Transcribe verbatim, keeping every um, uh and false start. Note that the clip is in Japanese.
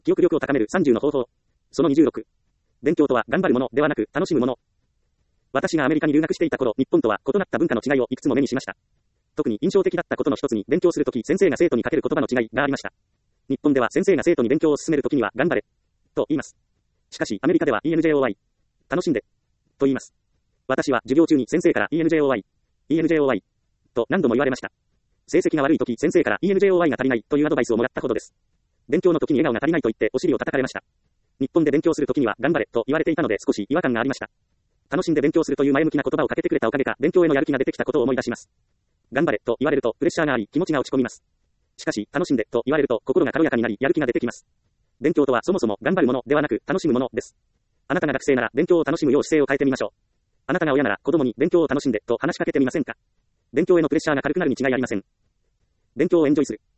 記憶力を高めるさんじゅうの方法。そのにじゅうろく。勉強とは頑張るものではなく楽しむもの。私がアメリカに留学していた頃、日本とは異なった文化の違いをいくつも目にしました。特に印象的だったことの一つに、勉強するとき先生が生徒にかける言葉の違いがありました。日本では先生が生徒に勉強を進めるときには頑張れと言います。しかしアメリカでは エンジョイ、楽しんでと言います。私は授業中に先生から エンジョイ、エンジョイと何度も言われました。成績が悪いとき先生から エンジョイ が足りないというアドバイスをもらったほどです。勉強のときに笑顔が足りないと言ってお尻を叩かれました。日本で勉強するときには頑張れと言われていたので少し違和感がありました。楽しんで勉強するという前向きな言葉をかけてくれたおかげか勉強へのやる気が出てきたことを思い出します。頑張れと言われるとプレッシャーがあり気持ちが落ち込みます。しかし楽しんでと言われると心が軽やかになりやる気が出てきます。勉強とはそもそも頑張るものではなく楽しむものです。あなたが学生なら勉強を楽しむよう姿勢を変えてみましょう。あなたが親なら子供に勉強を楽しんでと話しかけてみませんか。勉強へのプレッシャーが軽くなるに違いありません。勉強をエンジョイする。